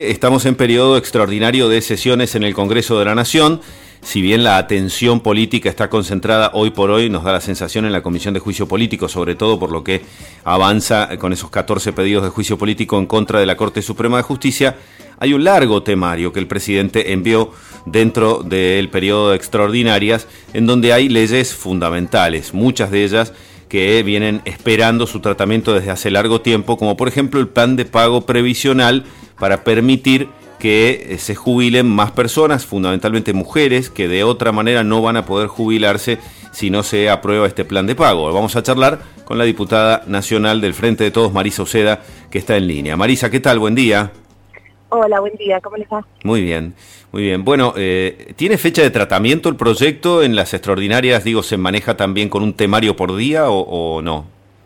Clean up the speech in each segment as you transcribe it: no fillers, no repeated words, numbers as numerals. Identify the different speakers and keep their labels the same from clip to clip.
Speaker 1: Estamos en periodo extraordinario de sesiones en el Congreso de la Nación. Si bien la atención política está concentrada hoy por hoy, nos da la sensación en la Comisión de Juicio Político, sobre todo por lo que avanza con esos 14 pedidos de juicio político en contra de la Corte Suprema de Justicia, hay un largo temario que el presidente envió dentro del periodo de extraordinarias, en donde hay leyes fundamentales, muchas de ellas que vienen esperando su tratamiento desde hace largo tiempo, como por ejemplo el plan de pago previsional para permitir que se jubilen más personas, fundamentalmente mujeres, que de otra manera no van a poder jubilarse si no se aprueba este plan de pago. Vamos a charlar con la diputada nacional del Frente de Todos, Marisa Uceda, que está en línea. Marisa, ¿qué tal? Buen día.
Speaker 2: Hola, buen día, ¿cómo les va?
Speaker 1: Muy bien, muy bien. Bueno, ¿tiene fecha de tratamiento el proyecto? En las extraordinarias, digo, ¿se maneja también con un temario por día o no?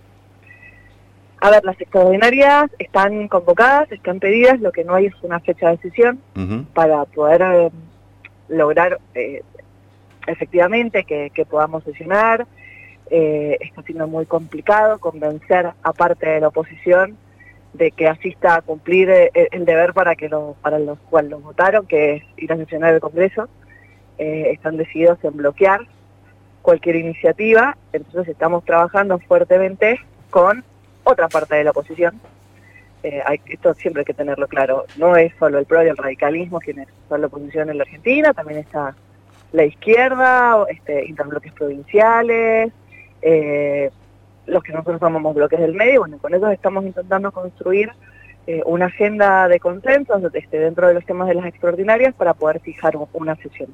Speaker 2: A ver, las extraordinarias están convocadas, están pedidas, lo que no hay es una fecha de decisión para poder lograr efectivamente que podamos sesionar. Está siendo muy complicado convencer a parte de la oposición de que asista a cumplir el deber para los cuales los votaron, que es ir a sesionar el Congreso. Están decididos en bloquear cualquier iniciativa, entonces estamos trabajando fuertemente con otra parte de la oposición. Esto siempre hay que tenerlo claro, no es solo el PRO y el radicalismo quienes son la oposición en la Argentina, también está la izquierda, interbloques provinciales, los que nosotros llamamos bloques del medio. Bueno, con ellos estamos intentando construir una agenda de consensos dentro de los temas de las extraordinarias para poder fijar una sesión.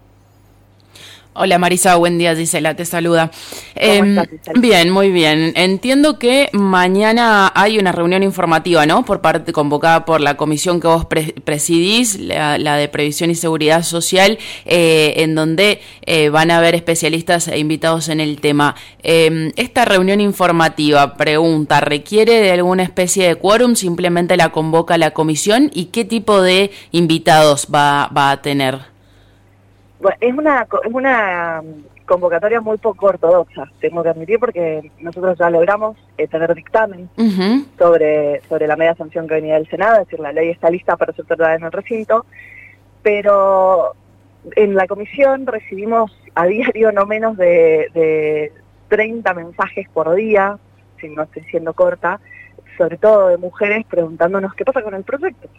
Speaker 3: Hola Marisa, buen día, Gisela, te saluda.
Speaker 2: ¿Cómo estás, Gisela?
Speaker 3: Bien, muy bien. Entiendo que mañana hay una reunión informativa, ¿no? Convocada por la comisión que vos presidís, la de Previsión y Seguridad Social, en donde van a haber especialistas e invitados en el tema. Esta reunión informativa, pregunta, ¿requiere de alguna especie de quórum? ¿Simplemente la convoca la comisión? ¿Y qué tipo de invitados va a tener?
Speaker 2: Bueno, es una convocatoria muy poco ortodoxa, tengo que admitir, porque nosotros ya logramos tener dictamen sobre la media sanción que venía del Senado, es decir, la ley está lista para ser tratada en el recinto, pero en la comisión recibimos a diario no menos de 30 mensajes por día, si no estoy siendo corta, sobre todo de mujeres preguntándonos qué pasa con el proyecto.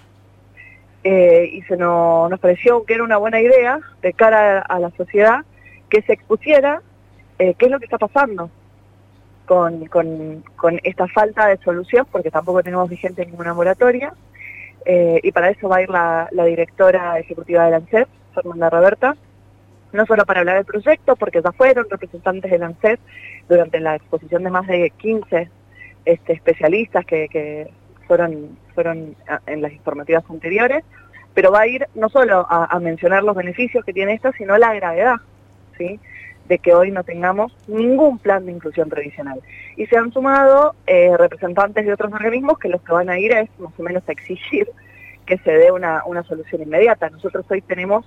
Speaker 2: Y nos pareció que era una buena idea de cara a la sociedad que se expusiera qué es lo que está pasando con esta falta de solución, porque tampoco tenemos vigente ninguna moratoria, y para eso va a ir la directora ejecutiva del ANSES, Fernanda Roberta, no solo para hablar del proyecto, porque ya fueron representantes del ANSES durante la exposición de más de 15 especialistas que fueron en las informativas anteriores, pero va a ir no solo a mencionar los beneficios que tiene esto, sino la gravedad, ¿sí?, de que hoy no tengamos ningún plan de inclusión previsional. Y se han sumado representantes de otros organismos que los que van a ir es más o menos a exigir que se dé una solución inmediata. Nosotros hoy tenemos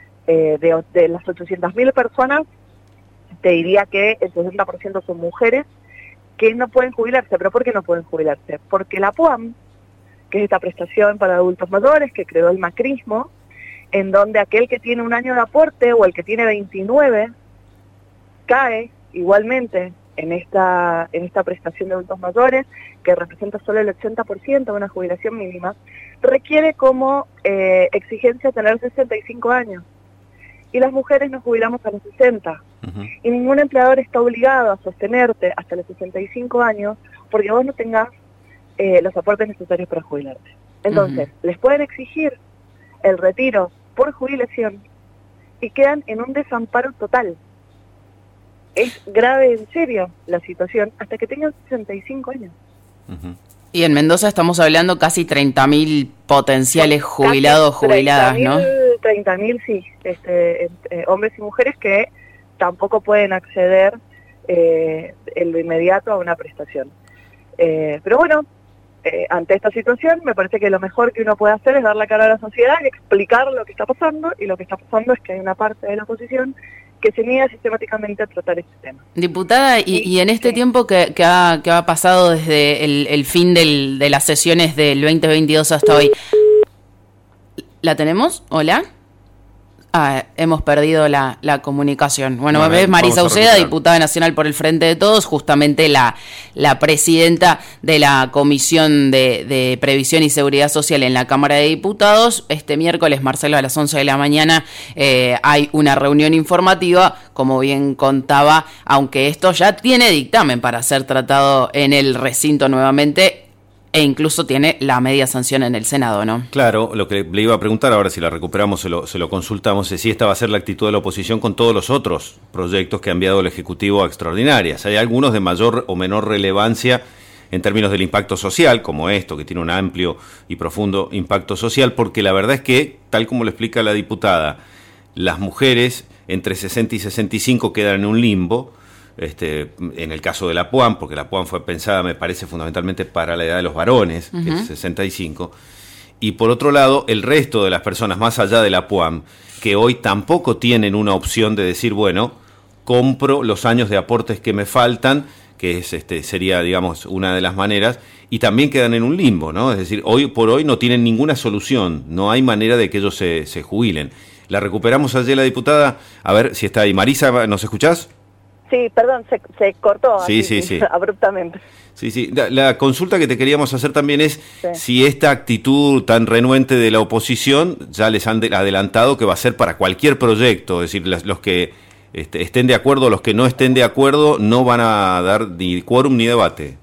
Speaker 2: de las 800.000 personas, te diría que el 60% son mujeres que no pueden jubilarse. ¿Pero por qué no pueden jubilarse? Porque la PUAM, que es esta prestación para adultos mayores que creó el macrismo, en donde aquel que tiene un año de aporte o el que tiene 29 cae igualmente en esta prestación de adultos mayores, que representa solo el 80% de una jubilación mínima, requiere como exigencia tener 65 años. Y las mujeres nos jubilamos a los 60. Y ningún empleador está obligado a sostenerte hasta los 65 años porque vos no tengas los aportes necesarios para jubilarte. Entonces, les pueden exigir el retiro por jubilación y quedan en un desamparo total. Es grave, en serio, la situación hasta que tengan 65 años.
Speaker 3: Y en Mendoza estamos hablando casi 30.000 potenciales jubilados, jubiladas, ¿no?
Speaker 2: 30.000, sí, hombres y mujeres que tampoco pueden acceder en lo inmediato a una prestación. Pero bueno, ante esta situación me parece que lo mejor que uno puede hacer es dar la cara a la sociedad y explicar lo que está pasando, y lo que está pasando es que hay una parte de la oposición que se niega sistemáticamente a tratar este tema.
Speaker 3: Diputada, y en este tiempo que ha pasado desde el fin de las sesiones del 2022 hasta hoy, ¿La tenemos? ¿Hola? Hemos perdido la comunicación. Bueno, es Marisa Uceda, diputada nacional por el Frente de Todos, justamente la presidenta de la Comisión de Previsión y Seguridad Social en la Cámara de Diputados. Este miércoles, Marcelo, a las 11 de la mañana hay una reunión informativa, como bien contaba, aunque esto ya tiene dictamen para ser tratado en el recinto nuevamente, e incluso tiene la media sanción en el Senado, ¿no?
Speaker 1: Claro, lo que le iba a preguntar, ahora si la recuperamos se lo consultamos, es si esta va a ser la actitud de la oposición con todos los otros proyectos que ha enviado el Ejecutivo a extraordinarias. Hay algunos de mayor o menor relevancia en términos del impacto social, como esto, que tiene un amplio y profundo impacto social, porque la verdad es que, tal como lo explica la diputada, las mujeres entre 60 y 65 quedan en un limbo. En el caso de la PUAM, porque la PUAM fue pensada, me parece, fundamentalmente para la edad de los varones, que es 65, y por otro lado, el resto de las personas más allá de la PUAM, que hoy tampoco tienen una opción de decir, bueno, compro los años de aportes que me faltan, que es sería, digamos, una de las maneras, y también quedan en un limbo, ¿no? Es decir, hoy por hoy no tienen ninguna solución, no hay manera de que ellos se jubilen. La recuperamos ayer la diputada, a ver si está ahí. Marisa, ¿nos escuchás?
Speaker 2: Sí, perdón, se cortó
Speaker 1: sí,
Speaker 2: abruptamente.
Speaker 1: Sí. La consulta que te queríamos hacer también es si esta actitud tan renuente de la oposición ya les han adelantado que va a ser para cualquier proyecto, es decir, los que estén de acuerdo, los que no estén de acuerdo, no van a dar ni quórum ni debate.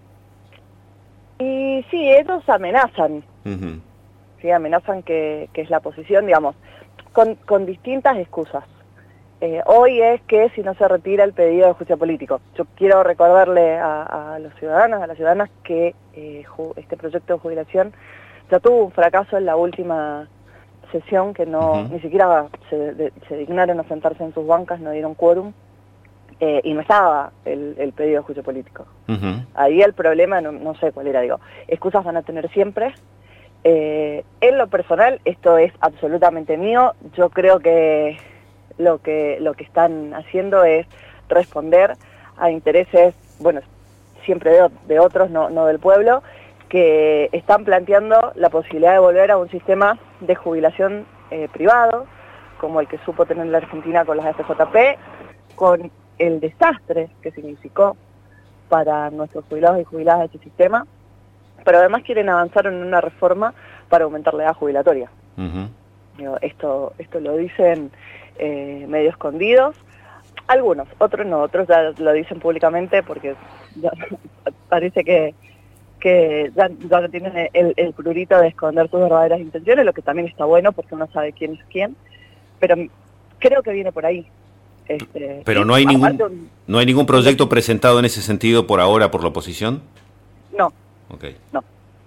Speaker 2: Y sí, ellos amenazan. Sí, amenazan que es la oposición, digamos, con distintas excusas. Hoy es que si no se retira el pedido de juicio político. Yo quiero recordarle a los ciudadanos, a las ciudadanas, que este proyecto de jubilación ya tuvo un fracaso en la última sesión, que no ni siquiera se dignaron a sentarse en sus bancas, no dieron quórum, y no estaba el pedido de juicio político. Ahí el problema, no sé cuál era, digo, excusas van a tener siempre. En lo personal, esto es absolutamente mío, yo creo que lo que están haciendo es responder a intereses, bueno, siempre de otros, no del pueblo, que están planteando la posibilidad de volver a un sistema de jubilación privado, como el que supo tener la Argentina con las FJP, con el desastre que significó para nuestros jubilados y jubiladas ese sistema, pero además quieren avanzar en una reforma para aumentar la edad jubilatoria. Digo, esto lo dicen medio escondidos, algunos, otros no, otros ya lo dicen públicamente porque ya parece que ya no tienen el prurito de esconder sus verdaderas intenciones, lo que también está bueno porque uno sabe quién es quién, pero creo que viene por ahí.
Speaker 1: Pero no hay ningún proyecto presentado en ese sentido por ahora por la oposición.
Speaker 3: No. Okay. No.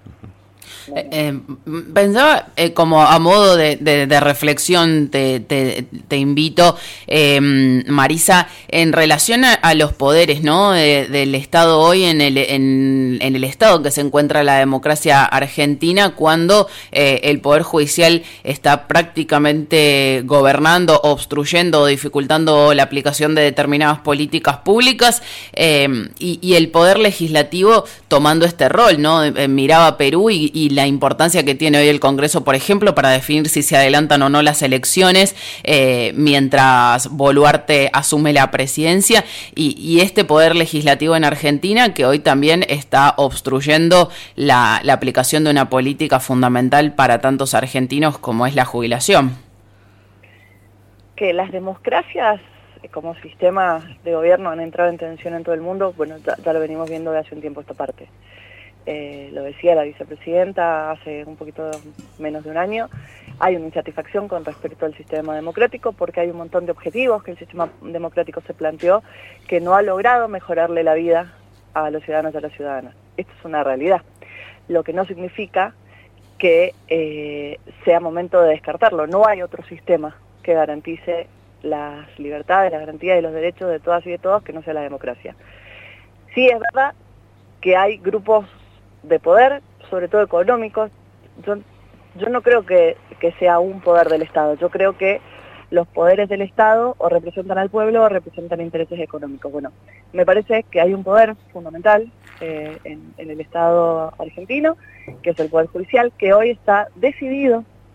Speaker 3: Pensaba como a modo de reflexión, te invito, Marisa, en relación a los poderes, ¿no? Del Estado hoy, en el estado en que se encuentra la democracia argentina, cuando el Poder Judicial está prácticamente gobernando, obstruyendo o dificultando la aplicación de determinadas políticas públicas, y el Poder Legislativo tomando este rol, ¿no? Miraba Perú y la importancia que tiene hoy el Congreso, por ejemplo, para definir si se adelantan o no las elecciones, mientras Boluarte asume la presidencia, y este Poder Legislativo en Argentina, que hoy también está obstruyendo la aplicación de una política fundamental para tantos argentinos como es la jubilación.
Speaker 2: Que las democracias como sistemas de gobierno han entrado en tensión en todo el mundo, bueno, ya lo venimos viendo de hace un tiempo esta parte. Lo decía la vicepresidenta hace un poquito menos de un año, hay una insatisfacción con respecto al sistema democrático porque hay un montón de objetivos que el sistema democrático se planteó que no ha logrado mejorarle la vida a los ciudadanos y a las ciudadanas. Esto es una realidad, lo que no significa que sea momento de descartarlo. No hay otro sistema que garantice las libertades, las garantías y los derechos de todas y de todos que no sea la democracia. Sí es verdad que hay grupos de poder, sobre todo económicos. Yo no creo que sea un poder del Estado, yo creo que los poderes del Estado o representan al pueblo o representan intereses económicos. Bueno, me parece que hay un poder fundamental en el Estado argentino, que es el Poder Judicial, que hoy está decidido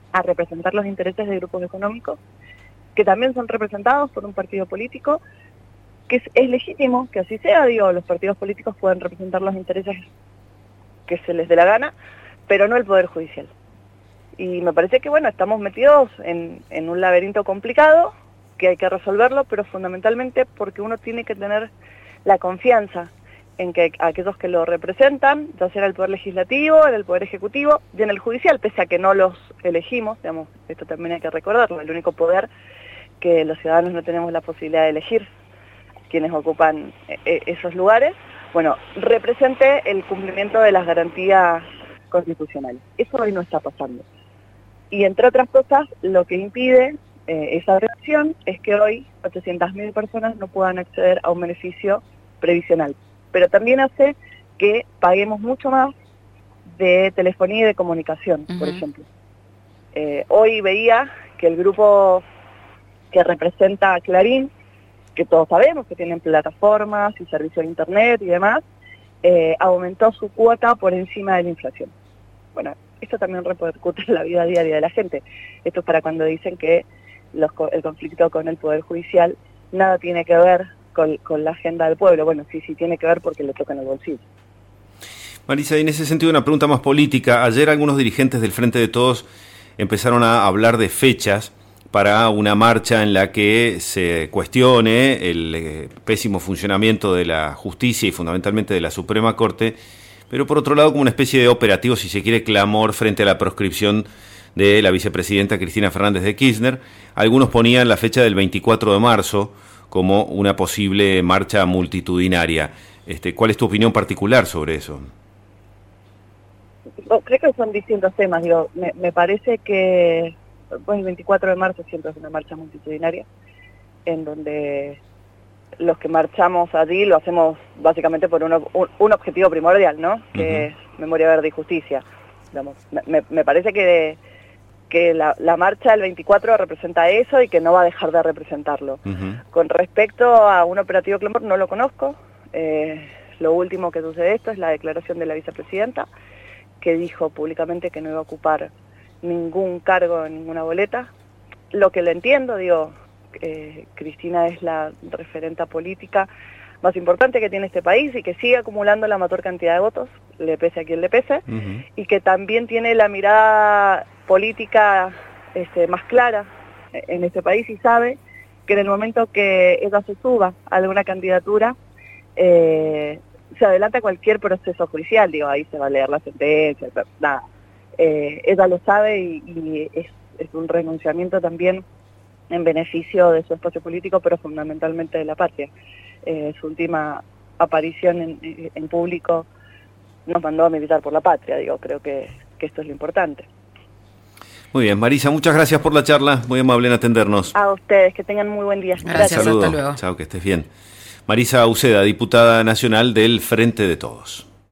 Speaker 2: a representar los intereses de grupos económicos que también son representados por un partido político, que es legítimo que así sea, digo, los partidos políticos pueden representar los intereses que se les dé la gana, pero no el Poder Judicial. Y me parece que, bueno, estamos metidos en un laberinto complicado, que hay que resolverlo, pero fundamentalmente porque uno tiene que tener la confianza en que aquellos que lo representan, ya sea en el Poder Legislativo, en el Poder Ejecutivo y en el Judicial, pese a que no los elegimos, digamos, esto también hay que recordarlo, el único poder que los ciudadanos no tenemos la posibilidad de elegir quienes ocupan esos lugares, bueno, represente el cumplimiento de las garantías constitucionales. Eso hoy no está pasando. Y entre otras cosas, lo que impide esa reacción es que hoy 800.000 personas no puedan acceder a un beneficio previsional. Pero también hace que paguemos mucho más de telefonía y de comunicación, por ejemplo. Hoy veía que el grupo que representa a Clarín, que todos sabemos que tienen plataformas y servicios de internet y demás, aumentó su cuota por encima de la inflación. Bueno, esto también repercute en la vida diaria de la gente. Esto es para cuando dicen que el conflicto con el Poder Judicial nada tiene que ver con la agenda del pueblo. Bueno, sí tiene que ver porque le tocan el bolsillo.
Speaker 1: Marisa, en ese sentido una pregunta más política. Ayer algunos dirigentes del Frente de Todos empezaron a hablar de fechas para una marcha en la que se cuestione el pésimo funcionamiento de la justicia y fundamentalmente de la Suprema Corte, pero por otro lado como una especie de operativo, si se quiere, clamor frente a la proscripción de la vicepresidenta Cristina Fernández de Kirchner. Algunos ponían la fecha del 24 de marzo como una posible marcha multitudinaria. ¿Cuál es tu opinión particular sobre eso?
Speaker 2: Creo que son distintos temas. Digo, me parece que pues el 24 de marzo siempre es una marcha multitudinaria, en donde los que marchamos allí lo hacemos básicamente por un objetivo primordial, ¿no? Que es memoria, verdad y justicia. Digamos, me parece que la marcha del 24 representa eso y que no va a dejar de representarlo. Con respecto a un operativo clamor, no lo conozco. Lo último que sucede esto es la declaración de la vicepresidenta, que dijo públicamente que no iba a ocupar ningún cargo en ninguna boleta. Lo que le entiendo, digo, Cristina es la referenta política más importante que tiene este país y que sigue acumulando la mayor cantidad de votos, le pese a quien le pese, y que también tiene la mirada política más clara en este país y sabe que en el momento que ella se suba a alguna candidatura, se adelanta cualquier proceso judicial, digo, ahí se va a leer la sentencia, nada. Ella lo sabe y es un renunciamiento también en beneficio de su espacio político, pero fundamentalmente de la patria. Su última aparición en público nos mandó a militar por la patria, digo, creo que esto es lo importante.
Speaker 1: Muy bien, Marisa, muchas gracias por la charla, muy amable en atendernos.
Speaker 2: A ustedes, que tengan muy buen día.
Speaker 3: Gracias,
Speaker 1: Saludos.
Speaker 3: hasta luego.
Speaker 1: Chao, que estés bien. Marisa Uceda, diputada nacional del Frente de Todos.